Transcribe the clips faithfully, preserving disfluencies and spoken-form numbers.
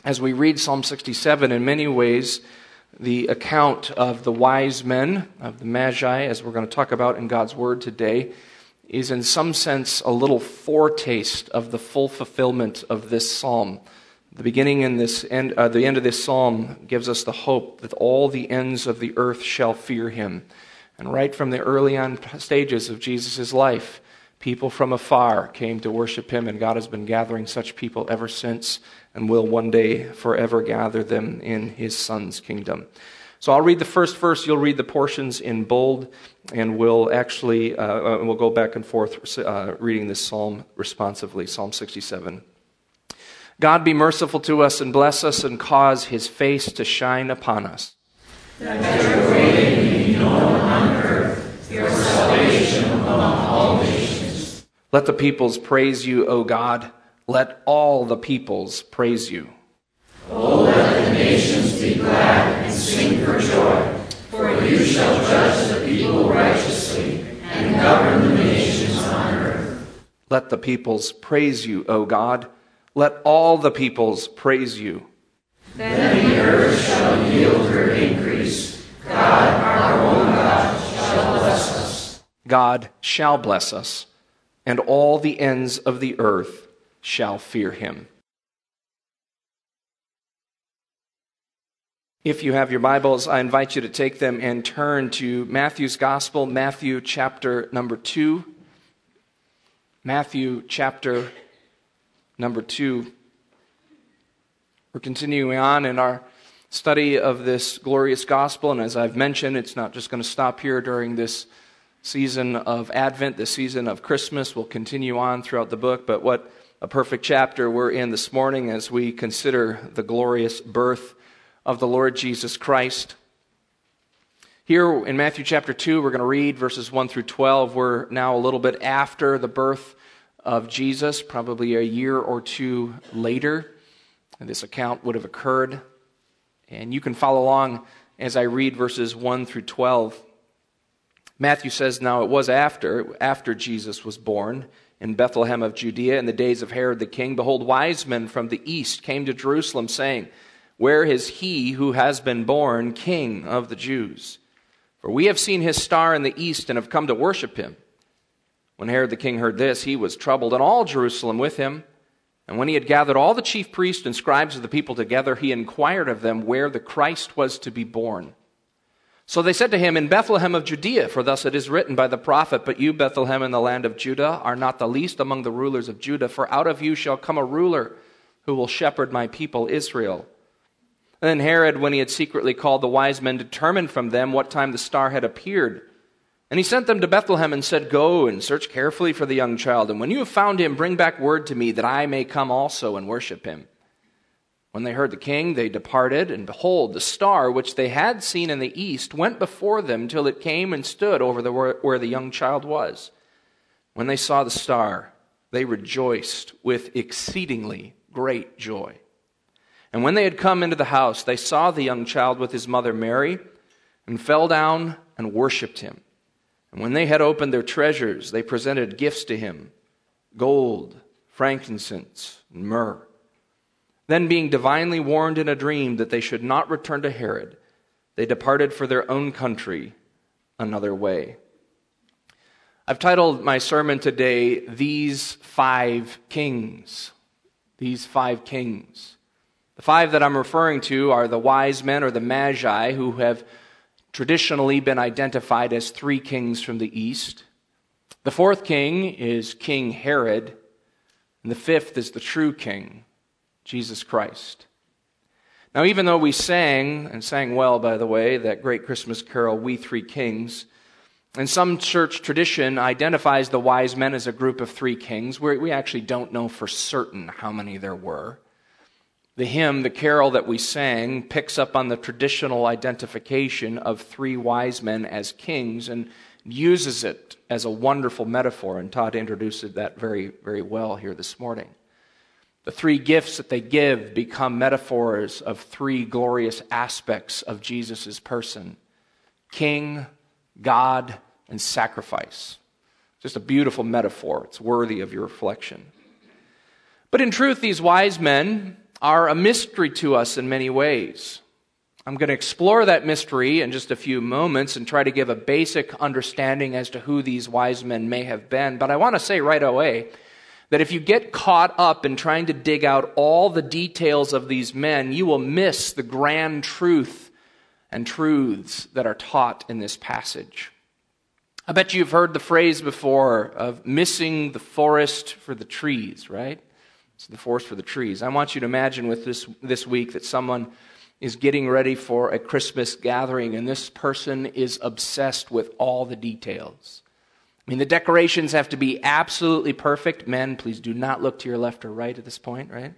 As we read Psalm sixty-seven, in many ways, the account of the wise men, of the Magi, as we're going to talk about in God's Word today, is in some sense a little foretaste of the full fulfillment of this psalm. The beginning and this end, uh, the end of this psalm gives us the hope that all the ends of the earth shall fear him. And right from the early on stages of Jesus' life, people from afar came to worship him, and God has been gathering such people ever since, and will one day forever gather them in his Son's kingdom. So I'll read the first verse, you'll read the portions in bold, and we'll actually, uh, we'll go back and forth uh, reading this psalm responsively, Psalm sixty-seven. God be merciful to us and bless us and cause his face to shine upon us. That your way may be known on earth, your salvation among all nations. Let the peoples praise you, O God. Let all the peoples praise you. O let the nations be glad and sing for joy, for you shall judge the people righteously and govern the nations on earth. Let the peoples praise you, O God. Let all the peoples praise you. Then the earth shall yield her increase. God, our own God, shall bless us. God shall bless us, and all the ends of the earth shall fear him. If you have your Bibles, I invite you to take them and turn to Matthew's Gospel, Matthew chapter number two. Matthew chapter number two. We're continuing on in our study of this glorious gospel, and as I've mentioned, it's not just going to stop here during this season of Advent, this season of Christmas. We'll continue on throughout the book, but what a perfect chapter we're in this morning as we consider the glorious birth of the Lord Jesus Christ. Here in Matthew chapter two, we're going to read verses one through twelve. We're now a little bit after the birth of Jesus, probably a year or two later. And this account would have occurred. And you can follow along as I read verses one through twelve. Matthew says, "Now it was after, after Jesus was born in Bethlehem of Judea in the days of Herod the king. Behold, wise men from the east came to Jerusalem, saying, Where is he who has been born King of the Jews? For we have seen his star in the east and have come to worship him. When Herod the king heard this, he was troubled, and all Jerusalem with him. And when he had gathered all the chief priests and scribes of the people together, he inquired of them where the Christ was to be born. So they said to him, In Bethlehem of Judea, for thus it is written by the prophet, But you, Bethlehem, in the land of Judah, are not the least among the rulers of Judah, for out of you shall come a ruler who will shepherd my people Israel. And then Herod, when he had secretly called the wise men, determined from them what time the star had appeared. And he sent them to Bethlehem and said, Go and search carefully for the young child, and when you have found him, bring back word to me, that I may come also and worship him. When they heard the king, they departed, and behold, the star which they had seen in the east went before them till it came and stood over the where the young child was. When they saw the star, they rejoiced with exceedingly great joy. And when they had come into the house, they saw the young child with his mother Mary, and fell down and worshipped him. And when they had opened their treasures, they presented gifts to him, gold, frankincense, and myrrh. Then, being divinely warned in a dream that they should not return to Herod, they departed for their own country another way." I've titled my sermon today, These Five Kings. These Five Kings. The five that I'm referring to are the wise men, or the Magi, who have traditionally been identified as three kings from the east. The fourth king is King Herod, and the fifth is the true king, Jesus Christ. Now, even though we sang, and sang well, by the way, that great Christmas carol, We Three Kings, and some church tradition identifies the wise men as a group of three kings, we we actually don't know for certain how many there were. The hymn, the carol that we sang, picks up on the traditional identification of three wise men as kings and uses it as a wonderful metaphor, and Todd introduced that very, very well here this morning. The three gifts that they give become metaphors of three glorious aspects of Jesus' person: King, God, and sacrifice. Just a beautiful metaphor. It's worthy of your reflection. But in truth, these wise men are a mystery to us in many ways. I'm going to explore that mystery in just a few moments and try to give a basic understanding as to who these wise men may have been. But I want to say right away that if you get caught up in trying to dig out all the details of these men, you will miss the grand truth and truths that are taught in this passage. I bet you've heard the phrase before of missing the forest for the trees, right? It's the forest for the trees. I want you to imagine with this this week that someone is getting ready for a Christmas gathering, and this person is obsessed with all the details. I mean, the decorations have to be absolutely perfect. Men, please do not look to your left or right at this point, right?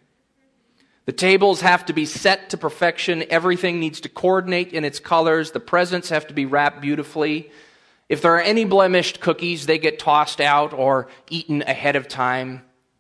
The tables have to be set to perfection. Everything needs to coordinate in its colors. The presents have to be wrapped beautifully. If there are any blemished cookies, they get tossed out or eaten ahead of time.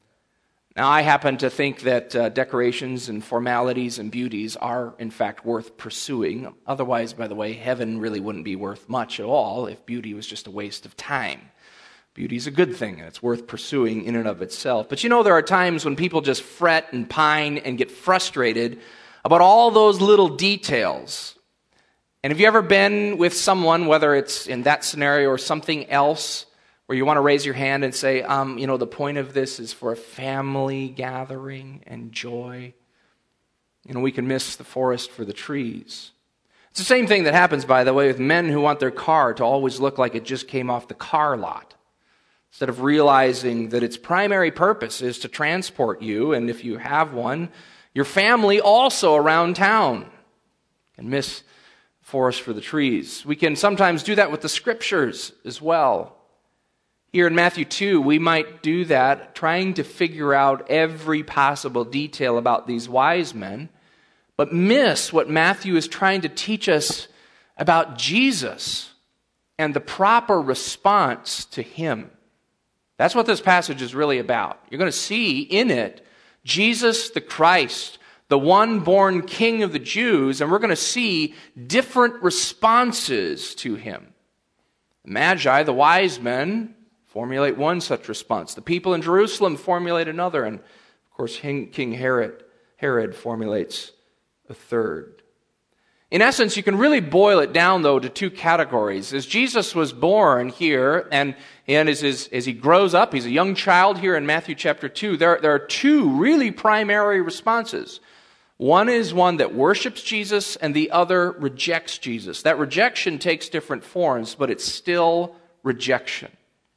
Now, I happen to think that uh, decorations and formalities and beauties are, in fact, worth pursuing. Otherwise, by the way, heaven really wouldn't be worth much at all if beauty was just a waste of time. Beauty is a good thing, and it's worth pursuing in and of itself. But you know, there are times when people just fret and pine and get frustrated about all those little details. And have you ever been with someone, whether it's in that scenario or something else, where you want to raise your hand and say, um, you know, the point of this is for a family gathering and joy. You know, we can miss the forest for the trees. It's the same thing that happens, by the way, with men who want their car to always look like it just came off the car lot, instead of realizing that its primary purpose is to transport you, and if you have one, your family also around town. And miss the forest for the trees. We can sometimes do that with the scriptures as well. Here in Matthew two, we might do that, trying to figure out every possible detail about these wise men, but miss what Matthew is trying to teach us about Jesus and the proper response to him. That's what this passage is really about. You're going to see in it Jesus the Christ, the one born King of the Jews, and we're going to see different responses to him. The Magi, the wise men, formulate one such response. The people in Jerusalem formulate another, and of course King Herod, Herod formulates a third. In essence, you can really boil it down, though, to two categories. As Jesus was born here, and, and as, as, as he grows up, he's a young child here in Matthew chapter two, there, there are two really primary responses. One is one that worships Jesus, and the other rejects Jesus. That rejection takes different forms, but it's still rejection.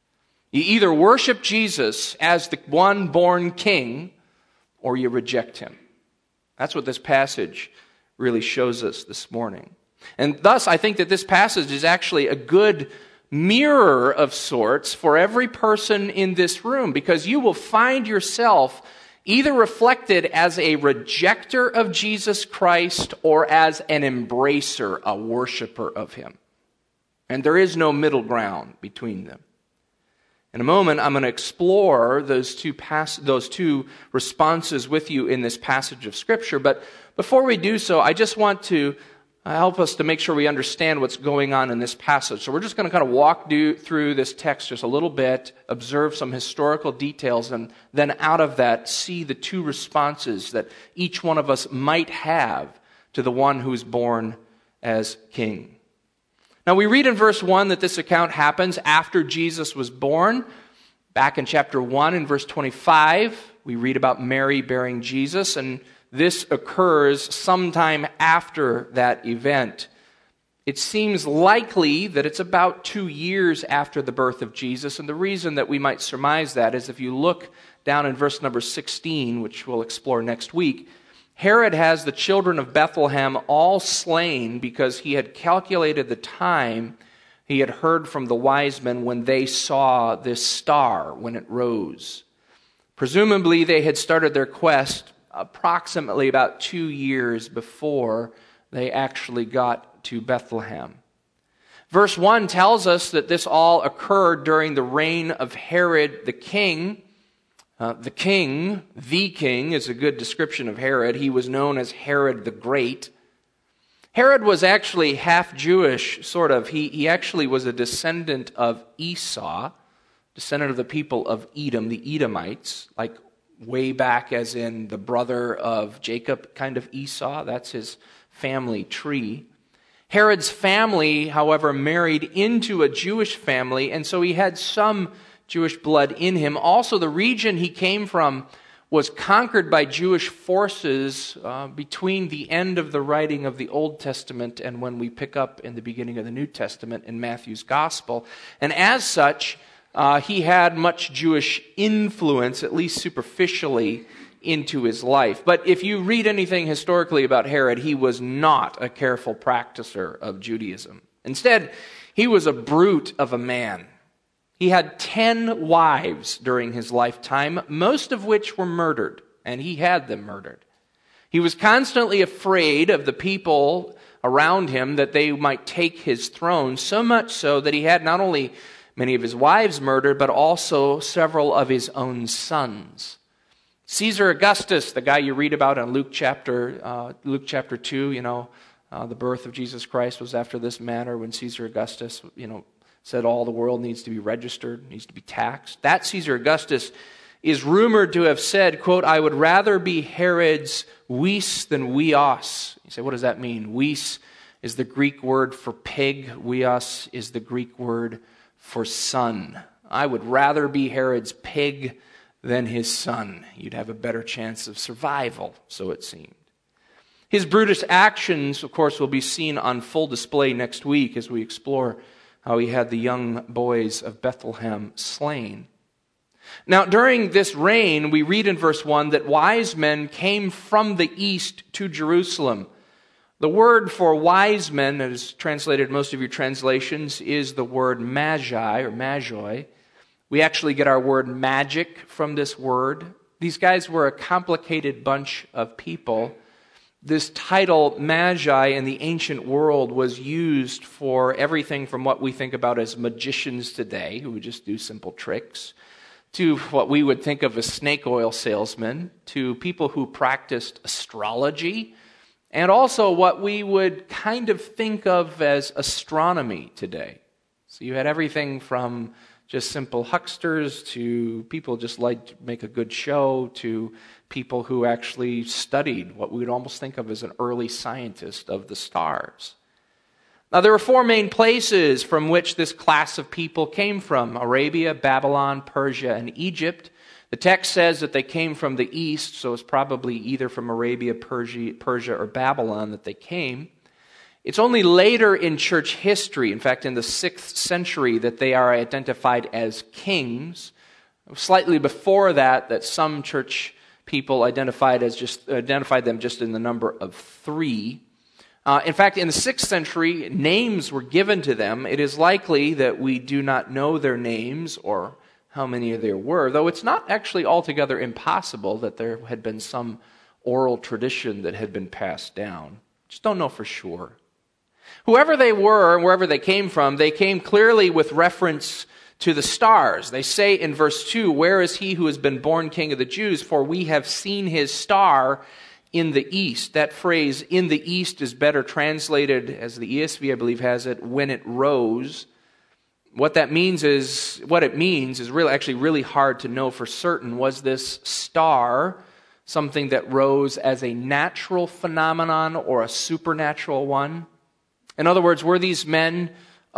You either worship Jesus as the one born king, or you reject him. That's what this passage really shows us this morning. And thus, I think that this passage is actually a good mirror of sorts for every person in this room, because you will find yourself either reflected as a rejecter of Jesus Christ or as an embracer, a worshiper of him. And there is no middle ground between them. In a moment, I'm going to explore those two pass- those two responses with you in this passage of Scripture. But before we do so, I just want to help us to make sure we understand what's going on in this passage. So we're just going to kind of walk do, through this text just a little bit, observe some historical details, and then out of that, see the two responses that each one of us might have to the one who is born as king. Now, we read in verse one that this account happens after Jesus was born. Back in chapter one, in verse twenty-five, we read about Mary bearing Jesus, and this occurs sometime after that event. It seems likely that it's about two years after the birth of Jesus, and the reason that we might surmise that is if you look down in verse number sixteen, which we'll explore next week, Herod has the children of Bethlehem all slain because he had calculated the time he had heard from the wise men when they saw this star when it rose. Presumably, they had started their quest approximately about two years before they actually got to Bethlehem. Verse one tells us that this all occurred during the reign of Herod the king. Uh, the king, the king, is a good description of Herod. He was known as Herod the Great. Herod was actually half Jewish, sort of. He, he actually was a descendant of Esau, descendant of the people of Edom, the Edomites, like way back as in the brother of Jacob, kind of Esau. That's his family tree. Herod's family, however, married into a Jewish family, and so he had some Jewish blood in him. Also, the region he came from was conquered by Jewish forces uh, between the end of the writing of the Old Testament and when we pick up in the beginning of the New Testament in Matthew's Gospel. And as such, uh, he had much Jewish influence, at least superficially, into his life. But if you read anything historically about Herod, he was not a careful practicer of Judaism. Instead, he was a brute of a man. He had ten wives during his lifetime, most of which were murdered, and he had them murdered. He was constantly afraid of the people around him that they might take his throne, so much so that he had not only many of his wives murdered, but also several of his own sons. Caesar Augustus, the guy you read about in Luke chapter uh, Luke chapter two, you know, uh, the birth of Jesus Christ was after this manner when Caesar Augustus, you know, said all the world needs to be registered, needs to be taxed. That Caesar Augustus is rumored to have said, quote, "I would rather be Herod's weis than weos." You say, what does that mean? Weis is the Greek word for pig. Weos is the Greek word for son. I would rather be Herod's pig than his son. You'd have a better chance of survival, so it seemed. His brutish actions, of course, will be seen on full display next week as we explore how he had the young boys of Bethlehem slain. Now, during this reign, we read in verse one that wise men came from the east to Jerusalem. The word for wise men, as translated in most of your translations, is the word magi or magoi. We actually get our word magic from this word. These guys were a complicated bunch of people. This title, magi, in the ancient world was used for everything from what we think about as magicians today, who would just do simple tricks, to what we would think of as snake oil salesmen, to people who practiced astrology, and also what we would kind of think of as astronomy today. So you had everything from just simple hucksters to people just like to make a good show to people who actually studied what we would almost think of as an early scientist of the stars. Now, there were four main places from which this class of people came from: Arabia, Babylon, Persia, and Egypt. The text says that they came from the east, so it's probably either from Arabia, Persia, Persia, or Babylon that they came. It's only later in church history, in fact in the sixth century, that they are identified as kings. Slightly before that, that some church people identified as just identified them just in the number of three. Uh, in fact, in the sixth century, names were given to them. It is likely that we do not know their names or how many there were, though it's not actually altogether impossible that there had been some oral tradition that had been passed down. Just don't know for sure. Whoever they were and wherever they came from, they came clearly with reference to the stars. They say in verse two, "Where is he who has been born King of the Jews? For we have seen his star in the east." That phrase, "in the east," is better translated, as the E S V, I believe, has it, "when it rose." What that means is, what it means is really actually really hard to know for certain. Was this star something that rose as a natural phenomenon or a supernatural one? In other words, were these men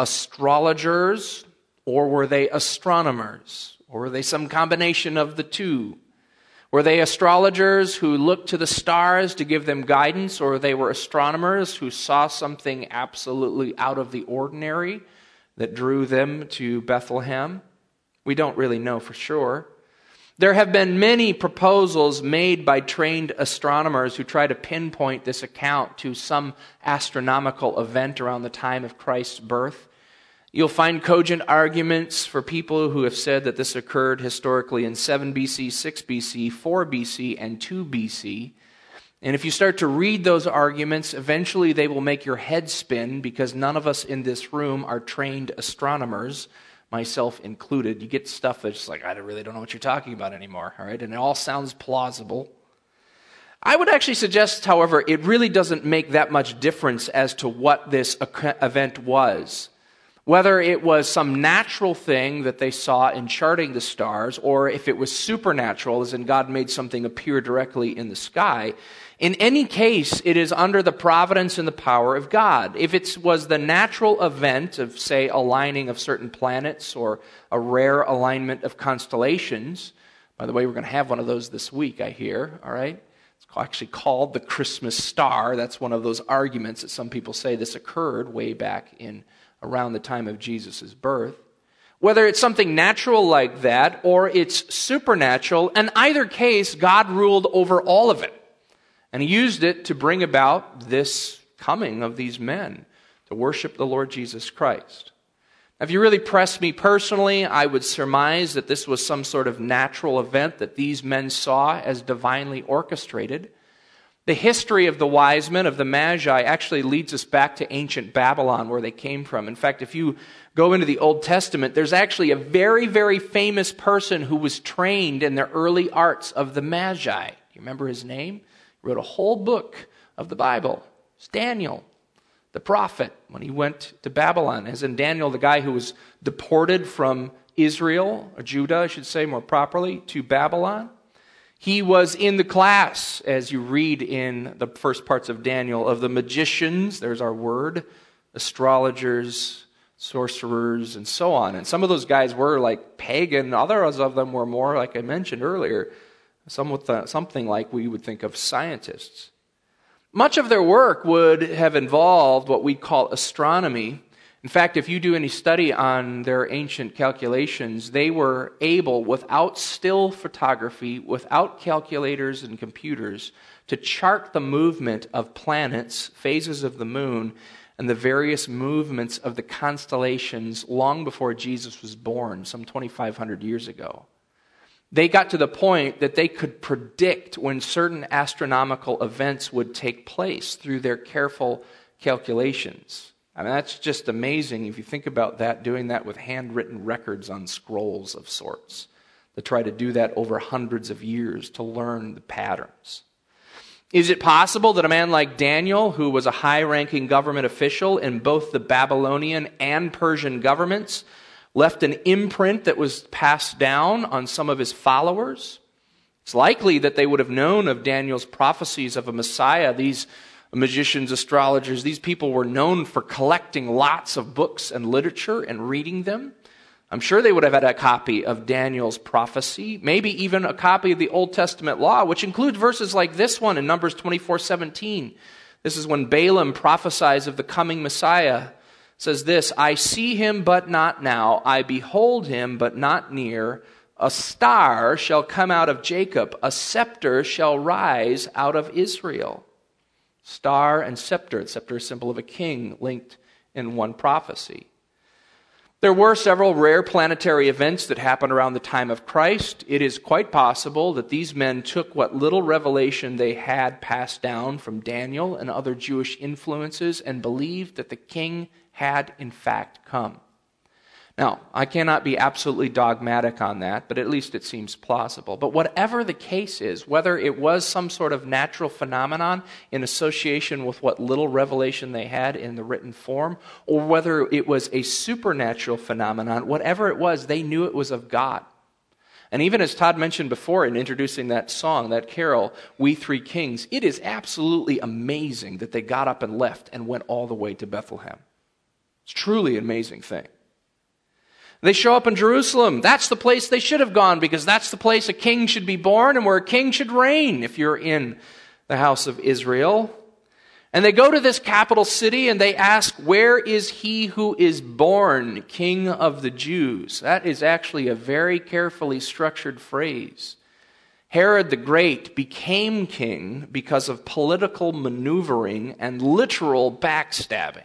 astrologers, or were they astronomers? Or were they some combination of the two? Were they astrologers who looked to the stars to give them guidance, or they were astronomers who saw something absolutely out of the ordinary that drew them to Bethlehem? We don't really know for sure. There have been many proposals made by trained astronomers who try to pinpoint this account to some astronomical event around the time of Christ's birth. You'll find cogent arguments for people who have said that this occurred historically in seven B C, six B C, four B C, and two B C. And if you start to read those arguments, eventually they will make your head spin, because none of us in this room are trained astronomers, myself included. You get stuff that's like, I really don't know what you're talking about anymore, all right? And it all sounds plausible. I would actually suggest, however, it really doesn't make that much difference as to what this event was. Whether it was some natural thing that they saw in charting the stars, or if it was supernatural, as in God made something appear directly in the sky, in any case, it is under the providence and the power of God. If it was the natural event of, say, aligning of certain planets or a rare alignment of constellations, by the way, we're going to have one of those this week, I hear, all right? It's actually called the Christmas star. That's one of those arguments that some people say this occurred way back in around the time of Jesus' birth. Whether it's something natural like that or it's supernatural, in either case, God ruled over all of it. And he used it to bring about this coming of these men to worship the Lord Jesus Christ. Now, if you really press me personally, I would surmise that this was some sort of natural event that these men saw as divinely orchestrated. The history of the wise men, of the Magi, actually leads us back to ancient Babylon, where they came from. In fact, if you go into the Old Testament, there's actually a very, very famous person who was trained in the early arts of the Magi. Do you remember his name? He wrote a whole book of the Bible. It's Daniel, the prophet, when he went to Babylon. As in Daniel, the guy who was deported from Israel, or Judah, I should say more properly, to Babylon. He was in the class, as you read in the first parts of Daniel, of the magicians, there's our word, astrologers, sorcerers, and so on. And some of those guys were like pagan. Others of them were more, like I mentioned earlier, some with the, something like we would think of scientists. Much of their work would have involved what we call astronomy. In fact, if you do any study on their ancient calculations, they were able, without still photography, without calculators and computers, to chart the movement of planets, phases of the moon, and the various movements of the constellations long before Jesus was born, some twenty-five hundred years ago. They got to the point that they could predict when certain astronomical events would take place through their careful calculations. I mean, that's just amazing if you think about that, doing that with handwritten records on scrolls of sorts, to try to do that over hundreds of years to learn the patterns. Is it possible that a man like Daniel, who was a high-ranking government official in both the Babylonian and Persian governments, left an imprint that was passed down on some of his followers? It's likely that they would have known of Daniel's prophecies of a Messiah. These magicians, astrologers, these people were known for collecting lots of books and literature and reading them. I'm sure they would have had a copy of Daniel's prophecy, maybe even a copy of the Old Testament law, which includes verses like this one in Numbers twenty-four seventeen. This is when Balaam prophesies of the coming Messiah. It says this, "I see him, but not now. I behold him, but not near. A star shall come out of Jacob. A scepter shall rise out of Israel." Star and scepter. The scepter is a symbol of a king linked in one prophecy. There were several rare planetary events that happened around the time of Christ. It is quite possible that these men took what little revelation they had passed down from Daniel and other Jewish influences and believed that the king had in fact come. Now, I cannot be absolutely dogmatic on that, but at least it seems plausible. But whatever the case is, whether it was some sort of natural phenomenon in association with what little revelation they had in the written form, or whether it was a supernatural phenomenon, whatever it was, they knew it was of God. And even as Todd mentioned before in introducing that song, that carol, We Three Kings, it is absolutely amazing that they got up and left and went all the way to Bethlehem. It's truly an amazing thing. They show up in Jerusalem. That's the place they should have gone, because that's the place a king should be born and where a king should reign if you're in the house of Israel. And they go to this capital city and they ask, where is he who is born King of the Jews? That is actually a very carefully structured phrase. Herod the Great became king because of political maneuvering and literal backstabbing.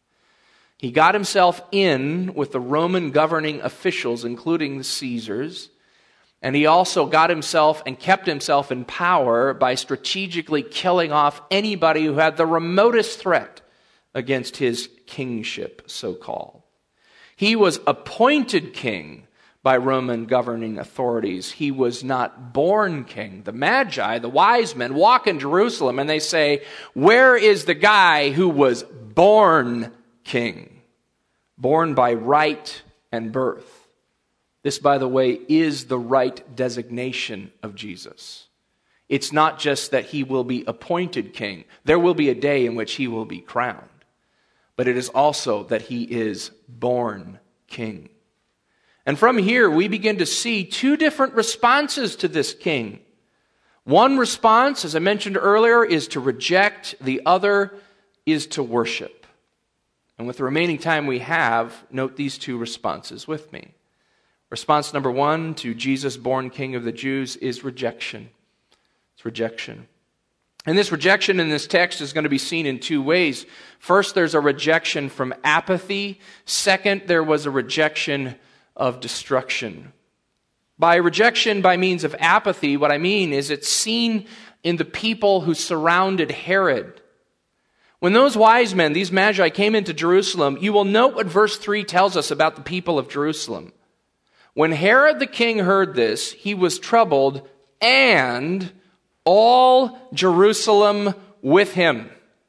He got himself in with the Roman governing officials, including the Caesars, and he also got himself and kept himself in power by strategically killing off anybody who had the remotest threat against his kingship, so-called. He was appointed king by Roman governing authorities. He was not born king. The Magi, the wise men, walk in Jerusalem and they say, where is the guy who was born king? born by right and birth. This, by the way, is the right designation of Jesus. It's not just that he will be appointed king. There will be a day in which he will be crowned. But it is also that he is born king. And from here, we begin to see two different responses to this king. One response, as I mentioned earlier, is to reject. The other is to worship. And with the remaining time we have, note these two responses with me. Response number one to Jesus, born King of the Jews, is rejection. It's rejection. And this rejection in this text is going to be seen in two ways. First, there's a rejection from apathy. Second, there was a rejection of destruction. By rejection by means of apathy, what I mean is it's seen in the people who surrounded Herod. When those wise men, these magi, came into Jerusalem, you will note what verse three tells us about the people of Jerusalem. When Herod the king heard this, he was troubled, and all Jerusalem with him.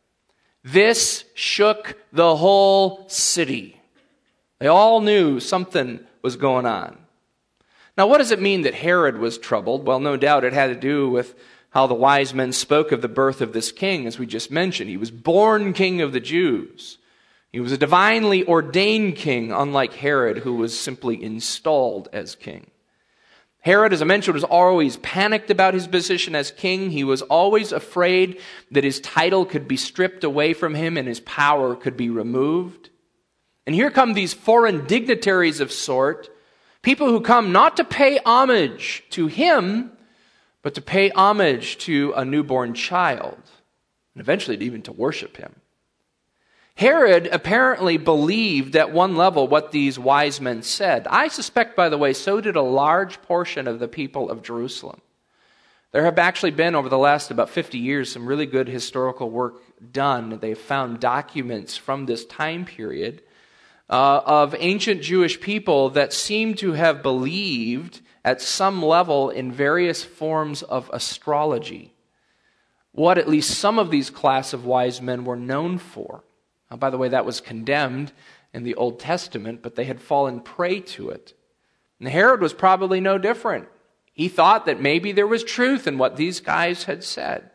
This shook the whole city. They all knew something was going on. Now, what does it mean that Herod was troubled? Well, no doubt it had to do with how the wise men spoke of the birth of this king, as we just mentioned. He was born king of the Jews. He was a divinely ordained king, unlike Herod, who was simply installed as king. Herod, as I mentioned, was always panicked about his position as king. He was always afraid that his title could be stripped away from him and his power could be removed. And here come these foreign dignitaries of sort, people who come not to pay homage to him, but to pay homage to a newborn child, and eventually even to worship him. Herod apparently believed at one level what these wise men said. I suspect, by the way, so did a large portion of the people of Jerusalem. There have actually been, over the last about fifty years, some really good historical work done. They've found documents from this time period uh, of ancient Jewish people that seem to have believed at some level in various forms of astrology, what at least some of these class of wise men were known for. Now, by the way, that was condemned in the Old Testament, but they had fallen prey to it. And Herod was probably no different. He thought that maybe there was truth in what these guys had said.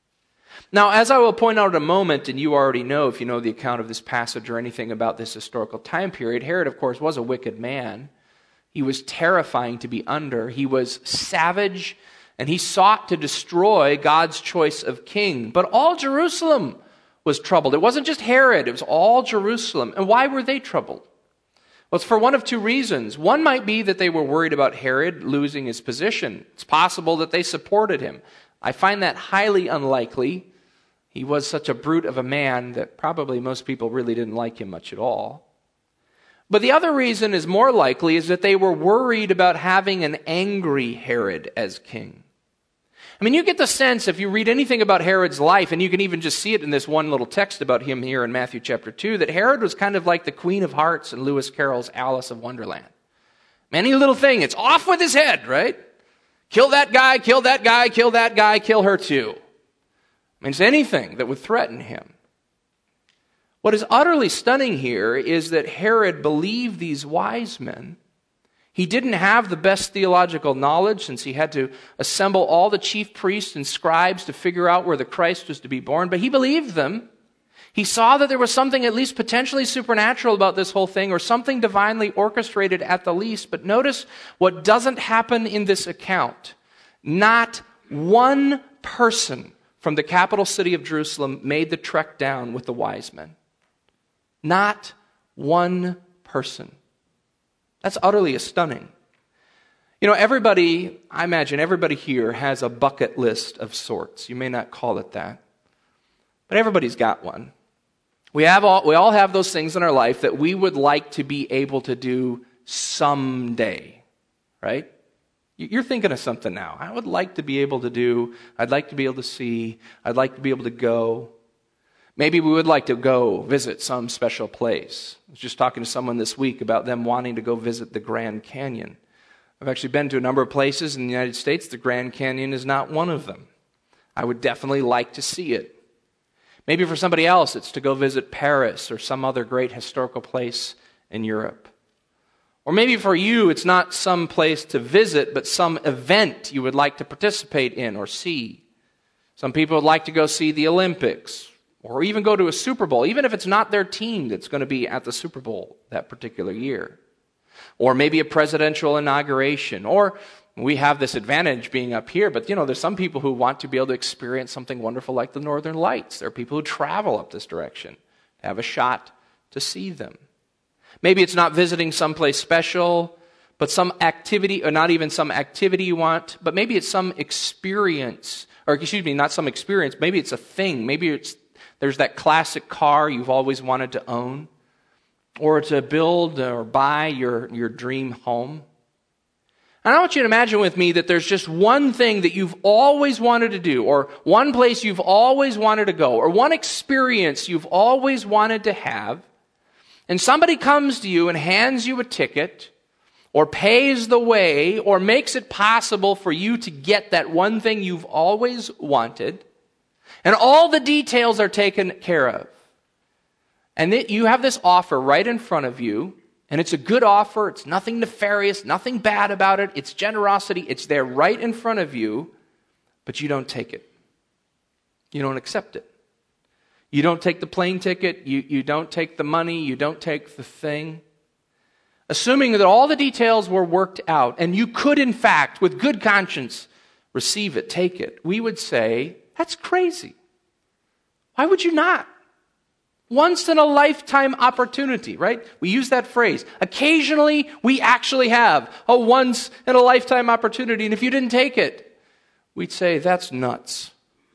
Now, as I will point out in a moment, and you already know if you know the account of this passage or anything about this historical time period, Herod, of course, was a wicked man. He was terrifying to be under. He was savage, and he sought to destroy God's choice of king. But all Jerusalem was troubled. It wasn't just Herod, it was all Jerusalem. And why were they troubled? Well, it's for one of two reasons. One might be that they were worried about Herod losing his position. It's possible that they supported him. I find that highly unlikely. He was such a brute of a man that probably most people really didn't like him much at all. But the other reason is more likely is that they were worried about having an angry Herod as king. I mean, you get the sense, if you read anything about Herod's life, and you can even just see it in this one little text about him here in Matthew chapter two, that Herod was kind of like the Queen of Hearts in Lewis Carroll's Alice of Wonderland. Any little thing, it's off with his head, right? Kill that guy, kill that guy, kill that guy, kill her too. I mean, it's anything that would threaten him. What is utterly stunning here is that Herod believed these wise men. He didn't have the best theological knowledge, since he had to assemble all the chief priests and scribes to figure out where the Christ was to be born, but he believed them. He saw that there was something at least potentially supernatural about this whole thing, or something divinely orchestrated at the least. But notice what doesn't happen in this account. Not one person from the capital city of Jerusalem made the trek down with the wise men. Not one person. That's utterly stunning. You know, everybody, I imagine everybody here has a bucket list of sorts. You may not call it that, but everybody's got one. We have all, we all have those things in our life that we would like to be able to do someday, right? You're thinking of something now. I would like to be able to do, I'd like to be able to see, I'd like to be able to go. Maybe we would like to go visit some special place. I was just talking to someone this week about them wanting to go visit the Grand Canyon. I've actually been to a number of places in the United States. The Grand Canyon is not one of them. I would definitely like to see it. Maybe for somebody else, it's to go visit Paris or some other great historical place in Europe. Or maybe for you, it's not some place to visit, but some event you would like to participate in or see. Some people would like to go see the Olympics, or even go to a Super Bowl, even if it's not their team that's going to be at the Super Bowl that particular year. Or maybe a presidential inauguration. Or we have this advantage being up here, but you know, there's some people who want to be able to experience something wonderful like the Northern Lights. There are people who travel up this direction to have a shot to see them. Maybe it's not visiting someplace special, but some activity, or not even some activity you want, but maybe it's some experience, or excuse me, not some experience, maybe it's a thing. Maybe it's there's that classic car you've always wanted to own, or to build or buy your, your dream home. And I want you to imagine with me that there's just one thing that you've always wanted to do, or one place you've always wanted to go, or one experience you've always wanted to have, and somebody comes to you and hands you a ticket, or pays the way, or makes it possible for you to get that one thing you've always wanted, and all the details are taken care of. And that you have this offer right in front of you, and it's a good offer, it's nothing nefarious, nothing bad about it, it's generosity, it's there right in front of you, but you don't take it. You don't accept it. You don't take the plane ticket, you, you don't take the money, you don't take the thing. Assuming that all the details were worked out, and you could in fact, with good conscience, receive it, take it, we would say, that's crazy. Why would you not? Once in a lifetime opportunity, right? We use that phrase. Occasionally, we actually have a once in a lifetime opportunity, and if you didn't take it, we'd say, that's nuts.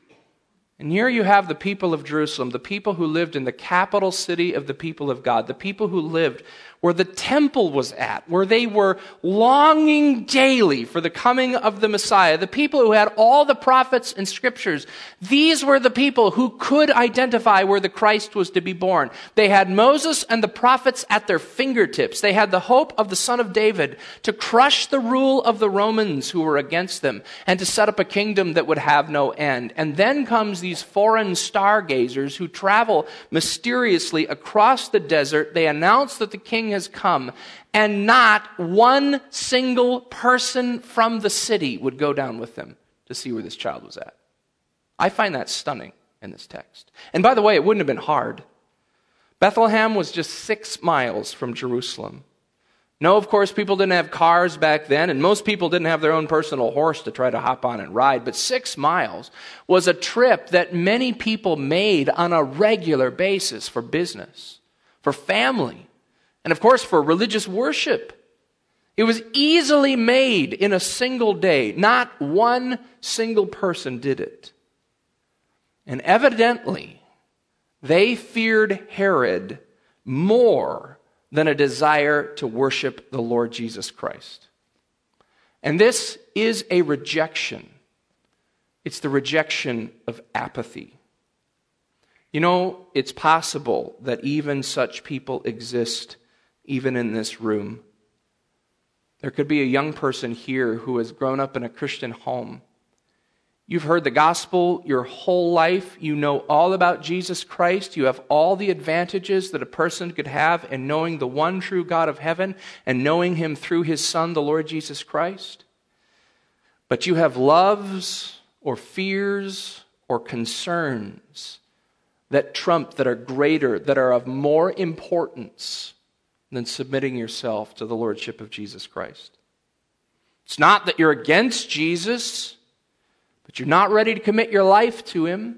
And here you have the people of Jerusalem, the people who lived in the capital city of the people of God, the people who lived where the temple was at, where they were longing daily for the coming of the Messiah, the people who had all the prophets and scriptures. These were the people who could identify where the Christ was to be born. They had Moses and the prophets at their fingertips. They had the hope of the Son of David to crush the rule of the Romans who were against them and to set up a kingdom that would have no end. And then comes these foreign stargazers who travel mysteriously across the desert. They announce that the king has come, and not one single person from the city would go down with them to see where this child was at. I find that stunning in this text. And by the way, it wouldn't have been hard. Bethlehem was just six miles from Jerusalem. No, of course, people didn't have cars back then, and most people didn't have their own personal horse to try to hop on and ride, but six miles was a trip that many people made on a regular basis for business, for family, and of course for religious worship. It was easily made in a single day. Not one single person did it. And evidently, they feared Herod more than a desire to worship the Lord Jesus Christ. And this is a rejection. It's the rejection of apathy. You know, it's possible that even such people exist even in this room. There could be a young person here who has grown up in a Christian home. You've heard the gospel your whole life. You know all about Jesus Christ. You have all the advantages that a person could have in knowing the one true God of heaven and knowing him through his Son, the Lord Jesus Christ. But you have loves or fears or concerns that trump, that are greater, that are of more importance than submitting yourself to the Lordship of Jesus Christ. It's not that you're against Jesus, but you're not ready to commit your life to him.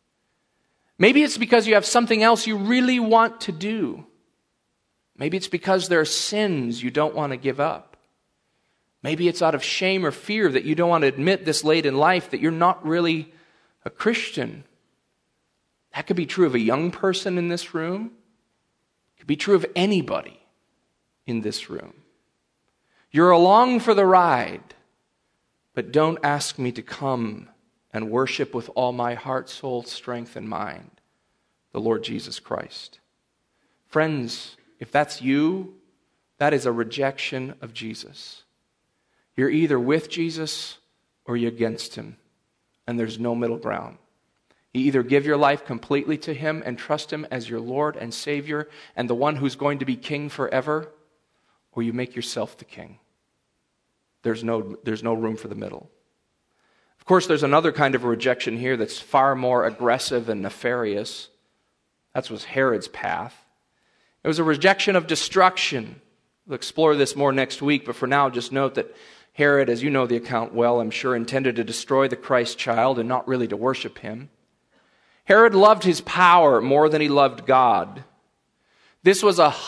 Maybe it's because you have something else you really want to do. Maybe it's because there are sins you don't want to give up. Maybe it's out of shame or fear that you don't want to admit this late in life that you're not really a Christian. That could be true of a young person in this room. It could be true of anybody in this room. You're along for the ride, but don't ask me to come and worship with all my heart, soul, strength, and mind the Lord Jesus Christ. Friends, if that's you, that is a rejection of Jesus. You're either with Jesus or you're against him, and there's no middle ground. You either give your life completely to him and trust him as your Lord and Savior and the one who's going to be king forever, or you make yourself the king. There's no, there's no room for the middle. Of course, there's another kind of rejection here that's far more aggressive and nefarious. That was Herod's path. It was a rejection of destruction. We'll explore this more next week, but for now, just note that Herod, as you know the account well, I'm sure, intended to destroy the Christ child and not really to worship him. Herod loved his power more than he loved God. This was a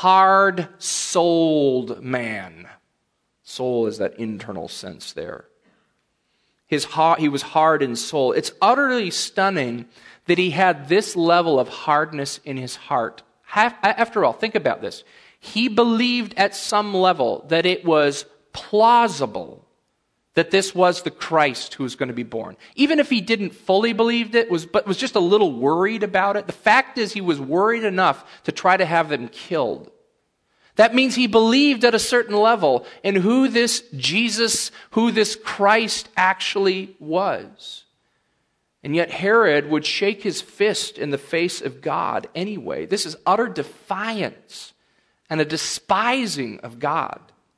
hard-souled man. Soul is that internal sense there. His heart, he was hard in soul. It's utterly stunning that he had this level of hardness in his heart. After all, think about this. He believed at some level that it was plausible that this was the Christ who was going to be born. Even if he didn't fully believe it, was, but was just a little worried about it, the fact is he was worried enough to try to have them killed. That means he believed at a certain level in who this Jesus, who this Christ actually was. And yet Herod would shake his fist in the face of God anyway. This is utter defiance and a despising of God.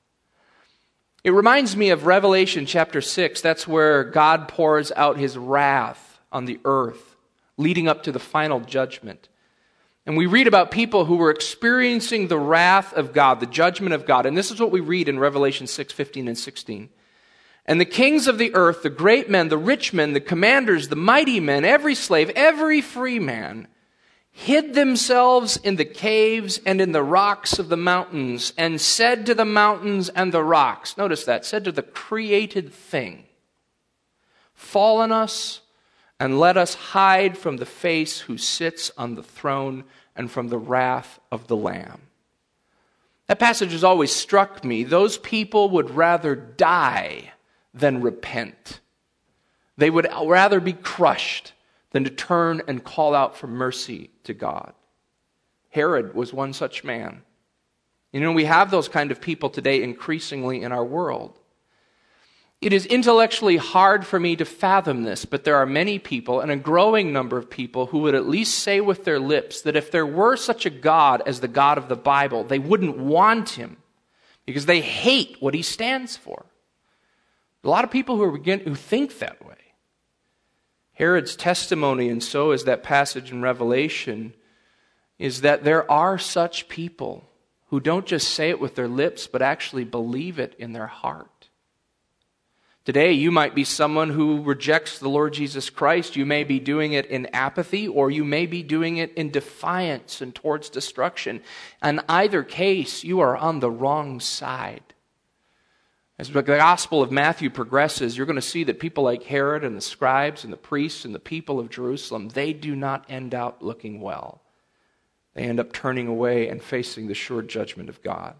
It reminds me of Revelation chapter six. That's where God pours out his wrath on the earth, leading up to the final judgment. And we read about people who were experiencing the wrath of God, the judgment of God. And this is what we read in Revelation six, fifteen and sixteen. And the kings of the earth, the great men, the rich men, the commanders, the mighty men, every slave, every free man, hid themselves in the caves and in the rocks of the mountains, and said to the mountains and the rocks, notice that, said to the created thing, fall on us and let us hide from the face who sits on the throne and from the wrath of the Lamb. That passage has always struck me. Those people would rather die than repent. They would rather be crushed than to turn and call out for mercy to God. Herod was one such man. You know, we have those kind of people today increasingly in our world. It is intellectually hard for me to fathom this, but there are many people, and a growing number of people, who would at least say with their lips that if there were such a God as the God of the Bible, they wouldn't want him because they hate what he stands for. A lot of people who, are begin, who think that way. Herod's testimony, and so is that passage in Revelation, is that there are such people who don't just say it with their lips, but actually believe it in their heart. Today, you might be someone who rejects the Lord Jesus Christ. You may be doing it in apathy, or you may be doing it in defiance and towards destruction. In either case, you are on the wrong side. As the Gospel of Matthew progresses, you're going to see that people like Herod and the scribes and the priests and the people of Jerusalem, they do not end out looking well. They end up turning away and facing the sure judgment of God.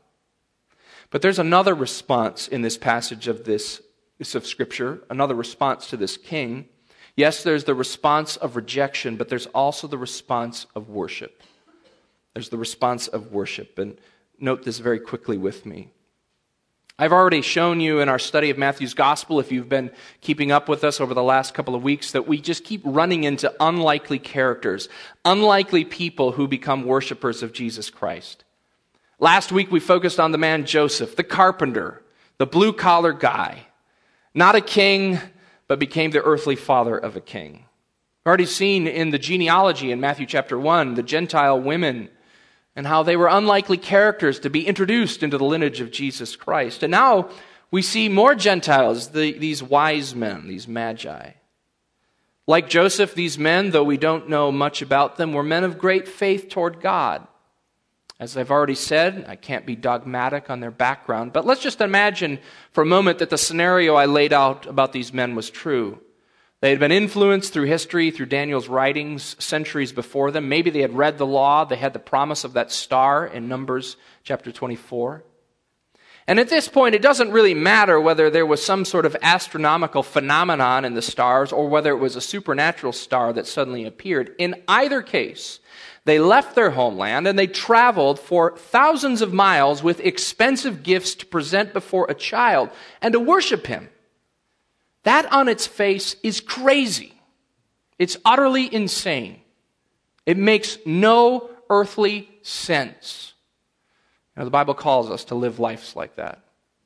But there's another response in this passage of this of Scripture, another response to this king. Yes, there's the response of rejection, but there's also the response of worship. There's the response of worship, and note this very quickly with me. I've already shown you in our study of Matthew's Gospel, if you've been keeping up with us over the last couple of weeks, that we just keep running into unlikely characters, unlikely people who become worshipers of Jesus Christ. Last week we focused on the man Joseph, the carpenter, the blue-collar guy, not a king, but became the earthly father of a king. We've already seen in the genealogy in Matthew chapter one, the Gentile women, and how they were unlikely characters to be introduced into the lineage of Jesus Christ. And now we see more Gentiles, the, these wise men, these magi. Like Joseph, these men, though we don't know much about them, were men of great faith toward God. As I've already said, I can't be dogmatic on their background, but let's just imagine for a moment that the scenario I laid out about these men was true. They had been influenced through history, through Daniel's writings, centuries before them. Maybe they had read the law. They had the promise of that star in Numbers chapter twenty-four. And at this point, it doesn't really matter whether there was some sort of astronomical phenomenon in the stars or whether it was a supernatural star that suddenly appeared. In either case, they left their homeland and they traveled for thousands of miles with expensive gifts to present before a child and to worship him. That on its face is crazy. It's utterly insane. It makes no earthly sense. You know, the Bible calls us to live lives like that.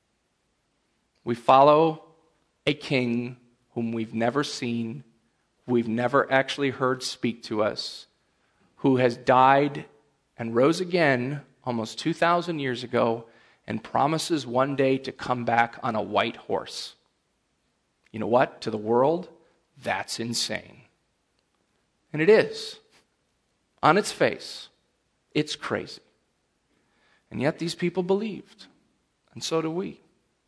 We follow a king whom we've never seen, we've never actually heard speak to us, who has died and rose again almost two thousand years ago and promises one day to come back on a white horse. You know what? To the world, that's insane. And it is. On its face, it's crazy. And yet these people believed, and so do we.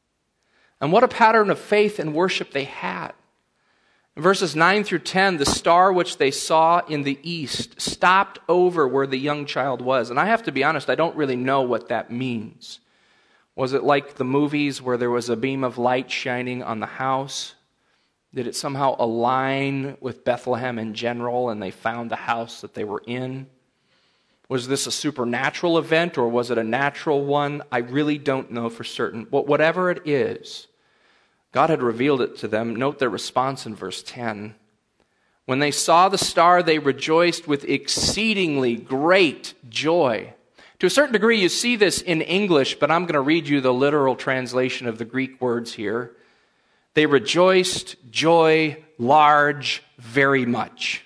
And what a pattern of faith and worship they had. In verses nine through ten, the star which they saw in the east stopped over where the young child was. And I have to be honest, I don't really know what that means. Was it like the movies where there was a beam of light shining on the house? Did it somehow align with Bethlehem in general and they found the house that they were in? Was this a supernatural event or was it a natural one? I really don't know for certain. But whatever it is, God had revealed it to them. Note their response in verse ten. When they saw the star, they rejoiced with exceedingly great joy. To a certain degree, you see this in English, but I'm going to read you the literal translation of the Greek words here. They rejoiced, joy, large, very much.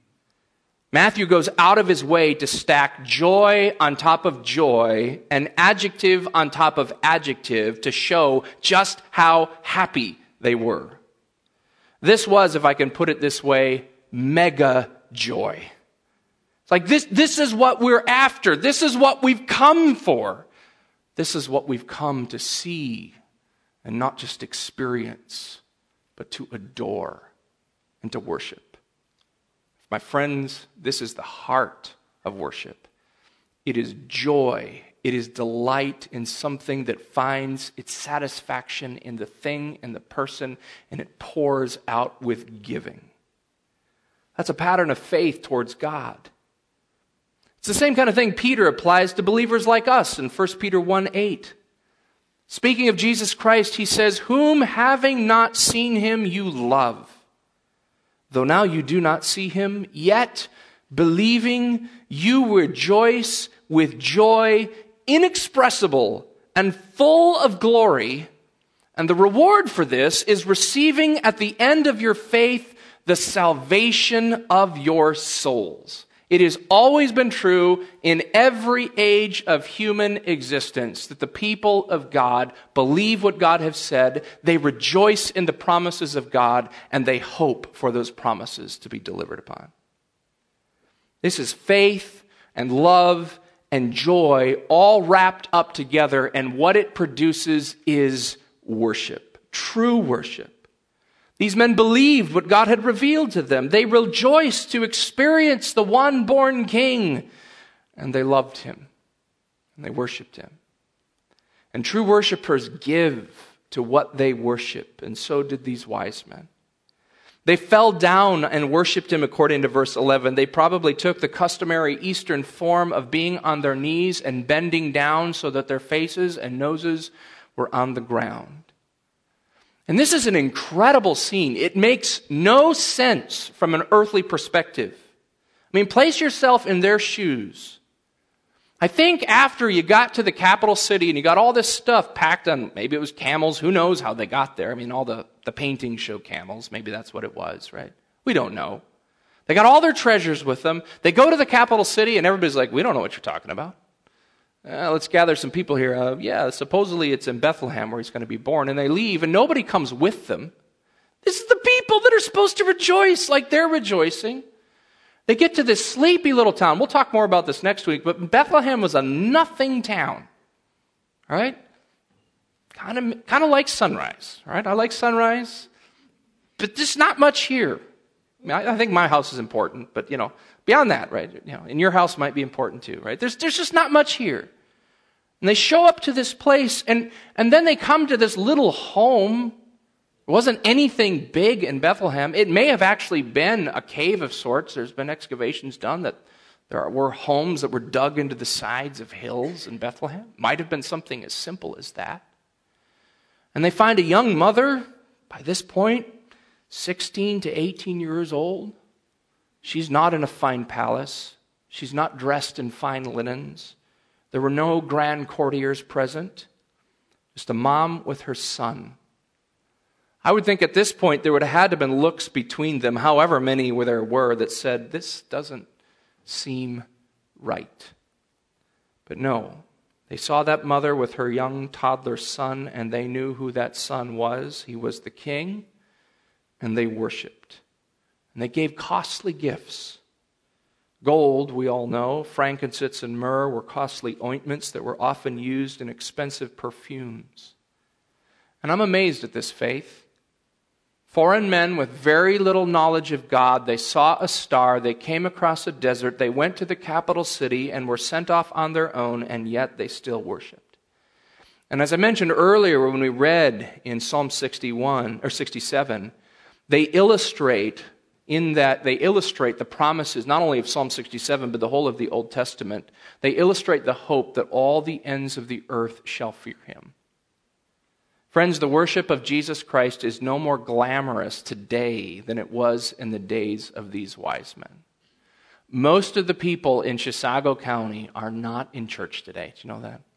Matthew goes out of his way to stack joy on top of joy, and adjective on top of adjective to show just how happy they were. This was, if I can put it this way, mega joy. It's like this, this is what we're after. This is what we've come for. This is what we've come to see and not just experience, but to adore and to worship. My friends, this is the heart of worship. It is joy. It is delight in something that finds its satisfaction in the thing and the person, and it pours out with giving. That's a pattern of faith towards God. It's the same kind of thing Peter applies to believers like us in First Peter one eight. Speaking of Jesus Christ, he says, "Whom having not seen him you love. Though now you do not see him, yet believing you rejoice with joy inexpressible and full of glory. And the reward for this is receiving at the end of your faith the salvation of your souls." It has always been true in every age of human existence that the people of God believe what God has said, they rejoice in the promises of God, and they hope for those promises to be delivered upon. This is faith and love and joy all wrapped up together, and what it produces is worship, true worship. These men believed what God had revealed to them. They rejoiced to experience the one born King. And they loved him. And they worshiped him. And true worshipers give to what they worship. And so did these wise men. They fell down and worshiped him according to verse eleven. They probably took the customary Eastern form of being on their knees and bending down so that their faces and noses were on the ground. And this is an incredible scene. It makes no sense from an earthly perspective. I mean, place yourself in their shoes. I think after you got to the capital city and you got all this stuff packed on, maybe it was camels, who knows how they got there. I mean, all the, the paintings show camels. Maybe that's what it was, right? We don't know. They got all their treasures with them. They go to the capital city and everybody's like, we don't know what you're talking about. Uh, let's gather some people here. Uh, yeah, supposedly it's in Bethlehem where he's going to be born. And they leave, and nobody comes with them. This is the people that are supposed to rejoice like they're rejoicing. They get to this sleepy little town. We'll talk more about this next week, but Bethlehem was a nothing town. All right? Kind of kind of like Sunrise. All right? I like Sunrise, but there's not much here. I mean, I, I think my house is important, but, you know, beyond that, right? You know, and your house might be important too, right? There's there's just not much here. And they show up to this place, and, and then they come to this little home. It wasn't anything big in Bethlehem. It may have actually been a cave of sorts. There's been excavations done that there were homes that were dug into the sides of hills in Bethlehem. Might have been something as simple as that. And they find a young mother, by this point, sixteen to eighteen years old, She's not in a fine palace. She's not dressed in fine linens. There were no grand courtiers present. Just a mom with her son. I would think at this point there would have had to have been looks between them, however many there were, that said, this doesn't seem right. But no, they saw that mother with her young toddler son, and they knew who that son was. He was the king, and they worshiped. And they gave costly gifts. Gold, we all know, frankincense and myrrh were costly ointments that were often used in expensive perfumes. And I'm amazed at this faith. Foreign men with very little knowledge of God, they saw a star, they came across a desert, they went to the capital city and were sent off on their own, and yet they still worshiped. And as I mentioned earlier when we read in Psalm sixty-one or sixty-seven, they illustrate in that they illustrate the promises not only of Psalm sixty-seven but the whole of the Old Testament. They illustrate the hope that all the ends of the earth shall fear him. Friends, the worship of Jesus Christ is no more glamorous today than it was in the days of these wise men. Most of the people in Chisago County are not in church today. Do you know that?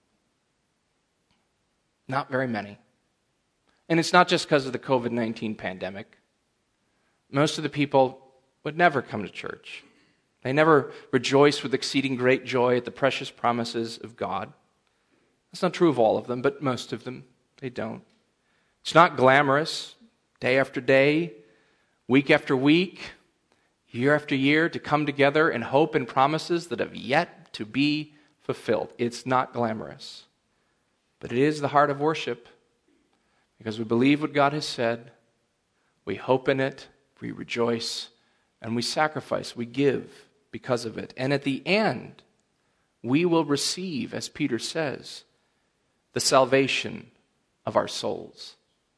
Not very many. And it's not just because of the covid nineteen pandemic. Most of the people would never come to church. They never rejoice with exceeding great joy at the precious promises of God. That's not true of all of them, but most of them. They don't. It's not glamorous, day after day, week after week, year after year, to come together in hope and promises that have yet to be fulfilled. It's not glamorous. But it is the heart of worship, because we believe what God has said, we hope in it, we rejoice, and we sacrifice, we give because of it. And at the end, we will receive, as Peter says, the salvation of our souls.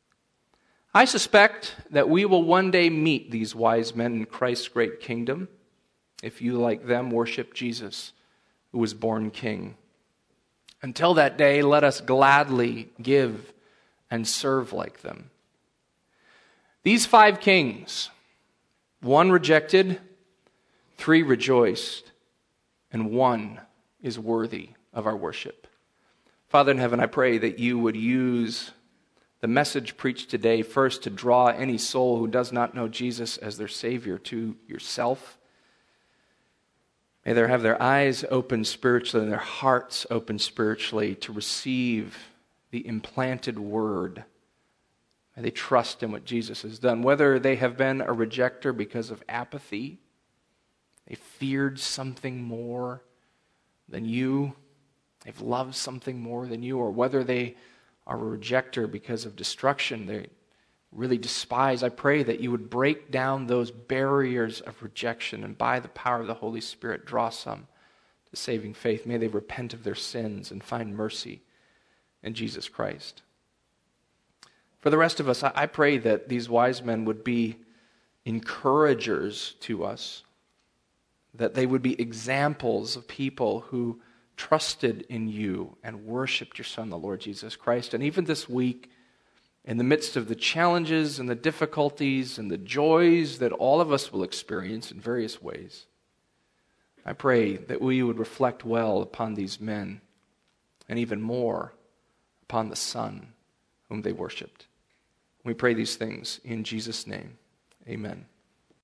I suspect that we will one day meet these wise men in Christ's great kingdom if you, like them, worship Jesus, who was born king. Until that day, let us gladly give and serve like them. These five kings, one rejected, three rejoiced, and one is worthy of our worship. Father in heaven, I pray that you would use the message preached today first to draw any soul who does not know Jesus as their Savior to yourself. May they have their eyes open spiritually and their hearts open spiritually to receive the implanted word. May they trust in what Jesus has done. Whether they have been a rejecter because of apathy, they feared something more than you, they've loved something more than you, or whether they are a rejecter because of destruction, they really despise. I pray that you would break down those barriers of rejection and by the power of the Holy Spirit draw some to saving faith. May they repent of their sins and find mercy in Jesus Christ. For the rest of us, I pray that these wise men would be encouragers to us, that they would be examples of people who trusted in you and worshiped your Son, the Lord Jesus Christ. And even this week, in the midst of the challenges and the difficulties and the joys that all of us will experience in various ways, I pray that we would reflect well upon these men and even more upon the Son whom they worshiped. We pray these things in Jesus' name. Amen.